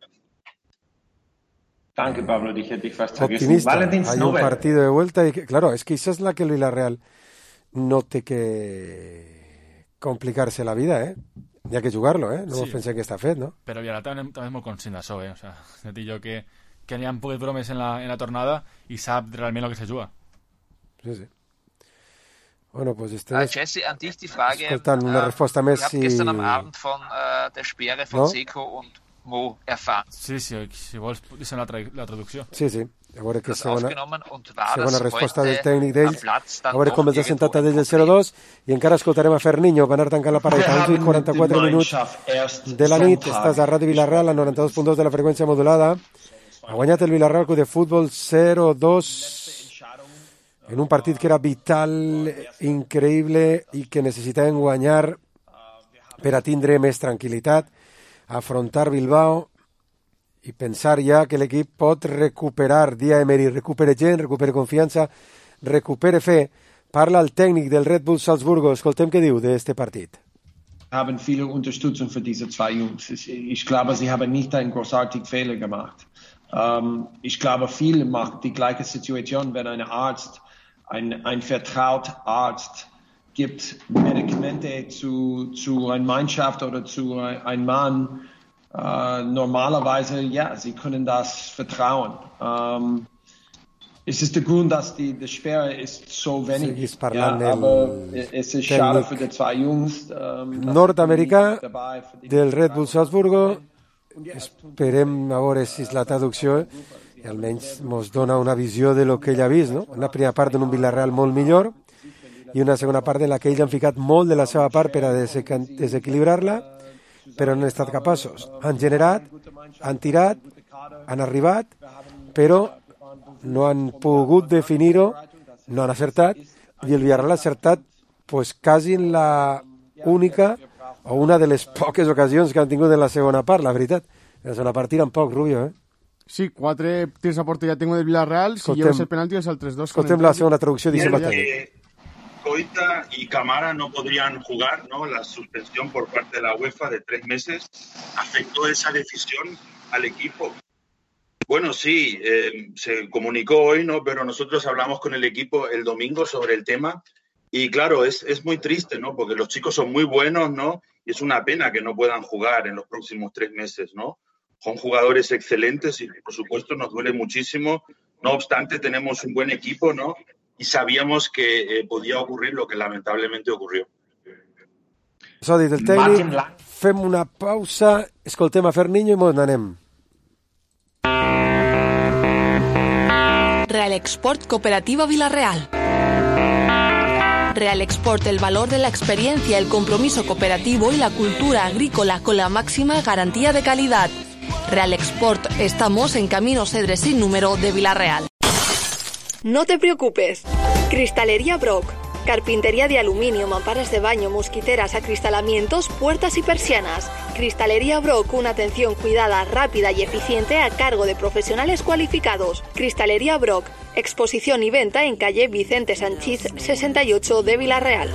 Danke, Pablo, dich hätte ich fast vergessen. Optimista, hay un partido de vuelta y que, claro, es que esa es la que el Villarreal no té que complicar-se la vida, eh? Hi ha que jugar-lo, eh? No sí. Pensem que està fet, no? Però Villarreal també, també és molt conscient d'això, eh? O sea, dir jo que, que n'hi ha poques bromes en la, en la tornada i sap realment el que se juga. Sí, sí. Bueno, pues estem uh, Jesse, an dich die Frage, escoltant una resposta uh, més ich habe gestern am Abend von uh, der Sperre von no? Seco und Mo erfahren. Sí, sí, si vols deixem la, tra la traducció. Sí, sí. A veure que segona, segona resposta del tècnic d'ells, a veure com els ha sentat a d'ells el zero dos, i encara escoltarem a Fer Niño, va anar tancant la parella a quaranta-quatre minuts de la nit. Estàs a Ràdio Villarreal, a noranta-dos punt dos de la freqüència modulada. Ha guanyat el Villarreal Club de Futbol zero dos en un partit que era vital, increïble, i que necessitaven guanyar per a tindre més tranquil·litat, afrontar Bilbao i pensar ja que l'equip pot recuperar, dia Emery, recupere gent, recupere confiança, recupere fe. Parla el tècnic del Red Bull Salzburgo, escoltem què diu d'este partit. Haben viele Unterstützung für diese zwei Jungs. Ich glaube, sie haben nicht einen großartigen Fehler gemacht. Ähm, ich glaube, viele machen die gleiche Situation, wenn ein Arzt, ein, ein vertrauter Arzt gibt Medikamente zu, zu einer Mannschaft oder zu einem Mann. Äh, normalerweise, ja, sie können das vertrauen. Ähm, es ist der Grund, dass die, die Sperre ist so wenig. Ja, aber es ist schade für die zwei Jungs. Ähm, Nord-americà del Red Bull Salzburgo. Esperem a veure si és la traducció i almenys ens dona una visió de lo que ell ha vist, no? Una primera part en un Villarreal molt millor i una segona part en la que ells han ficat molt de la seva part per a desequilibrar-la, però no han estat capaços. Han generat, han tirat, han arribat, però no han pogut definir-ho, no han acertat, i el Villarreal ha acertat pues, quasi en la única o una de les poques ocasions que han tingut en la segona part, la veritat. En la segona part tiren poc, Rubio, eh? Sí, quatre tirs a porteria tengo del Villarreal, si lleves el penalti és el tres dos. Escoltem la segona traducció d'Ixen Batalla. Koita y Camara no podrían jugar, ¿no? La suspensión por parte de la UEFA de tres meses afectó esa decisión al equipo. Bueno, sí, eh, se comunicó hoy, ¿no? Pero nosotros hablamos con el equipo el domingo sobre el tema y claro, es, es muy triste, ¿no? Porque los chicos son muy buenos, ¿no? Y es una pena que no puedan jugar en los próximos tres meses, ¿no? Son jugadores excelentes y, por supuesto, nos duele muchísimo. No obstante, tenemos un buen equipo, ¿no? Y sabíamos que eh, podía ocurrir lo que lamentablemente ocurrió. Això dit el tècnic, fem una pausa, escoltem a Ferniño i mos n'anem. Real Export Cooperativa Villarreal. Real Export, el valor de la experiencia, el compromiso cooperativo y la cultura agrícola con la máxima garantía de calidad. Real Export, estamos en Camino Cedres sin número de Villarreal. No te preocupes. Cristalería Brock. Carpintería de aluminio, mamparas de baño, mosquiteras, acristalamientos, puertas y persianas. Cristalería Brock, una atención cuidada, rápida y eficiente a cargo de profesionales cualificados. Cristalería Brock, exposición y venta en calle Vicente Sanchís sesenta y ocho de Villarreal.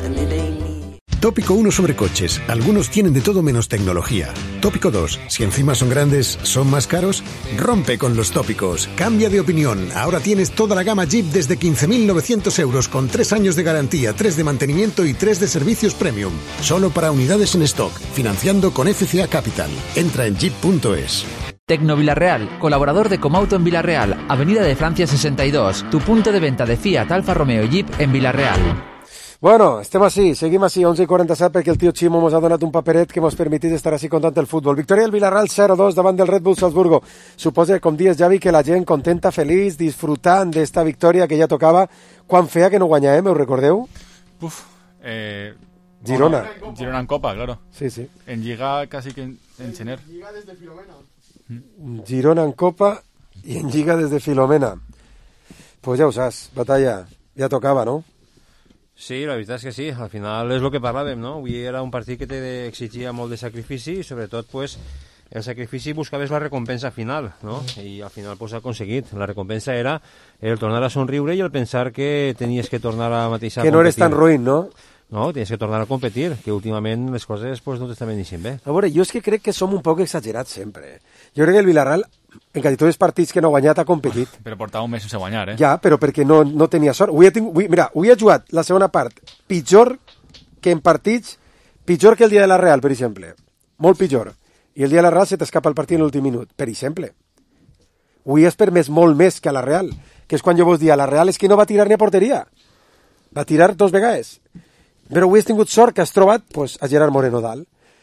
Tópico uno sobre coches. Algunos tienen de todo menos tecnología. Tópico dos. Si encima son grandes, ¿son más caros? Rompe con los tópicos. Cambia de opinión. Ahora tienes toda la gama Jeep desde quince mil novecientos euros con tres años de garantía, tres de mantenimiento y tres de servicios premium. Solo para unidades en stock. Financiando con F C A Capital. Entra en jeep punto es. Tecno Villarreal, colaborador de Comauto en Villarreal, Avenida de Francia sesenta y dos, tu punto de venta de Fiat, Alfa Romeo y Jeep en Villarreal. Bueno, estem així, seguim així, onze i quaranta-set, perquè el tio Ximo ens ha donat un paperet que ens permetit estar així contant el futbol. Victòria del Villarreal zero dos davant del Red Bull Salzburgo. Suposa, com dies, Javi, que la gent contenta, feliç, disfrutant d'esta victòria que ja tocava. Quan feia que no guanyàvem, us recordeu? Uf, eh... Girona. Bueno, Girona en Copa, claro. Sí, sí. En Lliga casi que en, en Xener. Lliga desde Filomena. Girona en Copa i en Lliga desde Filomena. Pues ja ho saps, Batalla, ja tocava, no? Sí, la veritat és que sí, al final és el que parlàvem, no? Avui era un partit que t'exigia molt de sacrifici i sobretot pues, el sacrifici buscaves la recompensa final, no? I al final pues, ha aconseguit. La recompensa era el tornar a somriure i el pensar que tenies que tornar a mateixar que no eres tan ruïn, no? No, tens que tornar a competir, que últimament les coses pues, no t'estan venint bé. A veure, jo és que crec que som un poc exagerats sempre. Jo crec que el Villarreal, en quasi tots els partits que no ha guanyat, ha competit. Però portava un mes sense guanyar, eh? Ja, però perquè no, no tenia sort. Avui ha tingut, avui, mira, avui ha jugat la segona part pitjor que en partits, pitjor que el dia de la Real, per exemple. Molt pitjor. I el dia de la Real se t'escapa el partit en l'últim minut, per exemple. Avui has permès molt més que a la Real, que és quan jo vos dia, la Real és que no va tirar ni a porteria. Va tirar dos vegades. Però avui has tingut sort que has trobat pues, a Gerard Moreno dalt.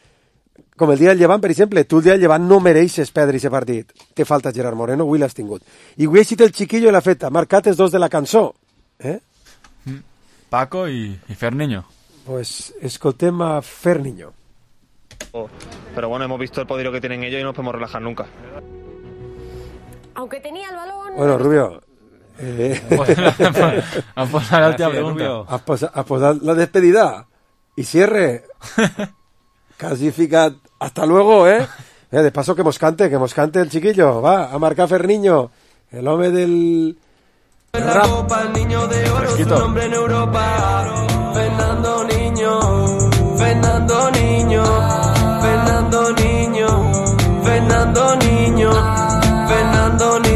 Com el dia del Llevant, per exemple, tu el dia del Llevant no mereixes perdre aquest partit. Te falta Gerard Moreno, avui l'has tingut. I avui ha eixit el xiquillo i l'ha fet, ha marcat els dos de la cançó. ¿Eh? Paco y, y Ferniño. Pues escoltem a Ferniño. Pero bueno, hemos visto el poderío que tienen ellos y no nos podemos relajar nunca. Aunque tenía el balón... Bueno, Rubio... Eh... a posar la última pregunta. A posar, a posar la despedida. Y cierre. Casi ficat. Hasta luego, ¿eh? eh de paso que mos cante, que mos cante el chiquillo. Va, a marcar Ferniño. El hombre del... Rap. Copa, el niño de oro, su nombre en Europa. Fernando Niño. Fernando Niño. Fernando Niño. Fernando Niño. Fernando Niño.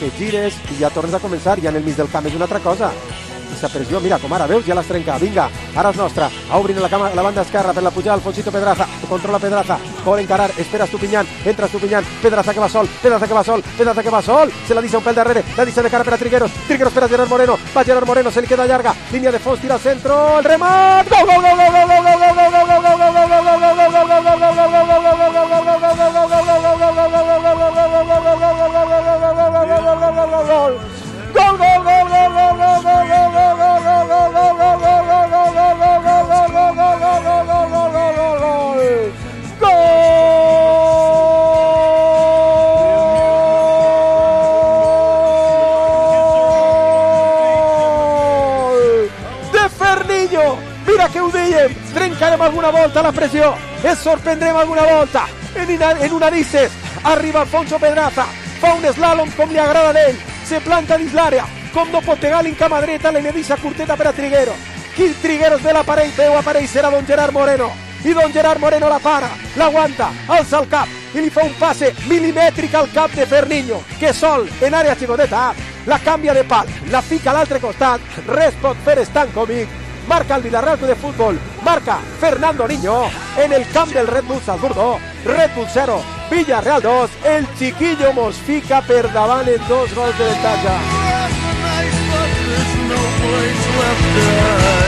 que gires i ja tornes a començar, ja en el mig del camp és una altra cosa. Aquesta pressió, mira, com ara, veus, ja l'has trencat, vinga, ara és nostra, a obrir la, cama, la banda esquerra per la pujada, Alfonsito Pedraza, controla Pedraza, vol encarar, espera Estupiñán, entra Estupiñán, Pedraza que va sol, Pedraza que va sol, Pedraza que va sol, se la deixa un pèl darrere, la deixa de cara per a Trigueros, Trigueros per a Gerard Moreno, va Gerard Moreno, se li queda llarga, línia de fons, tira al centro, el remat, gol, gol, gol, gol, gol, gol, gol, gol, gol, gol, de Ferniño. Mira que ho dèiem, trencarem alguna volta la pressió, ens sorprendrem alguna volta. En una, en una dices, arriba Alfonso Pedraza, fa un slalom com li agrada d'ell, se planta dins l'àrea, com no pot pegar l'incama dreta, le nedissa curteta per a Trigueros. Qui Trigueros ve l'aparell, veu aparèixer a Don Gerard Moreno, i Don Gerard Moreno la para, l'aguanta, alça el cap, i li fa un passe milimètric al cap de Ferniño, que sol, en àrea xicoteta, la canvia de pal, la fica a l'altre costat, res pot fer Stankovic, marca el Villarreal Club de Fútbol, marca Fernando Niño, en el camp del Red Bull Salzburgo, Red Bull cero, Villarreal dos, el chiquillo mos fica per davant en dos gols de ventaja.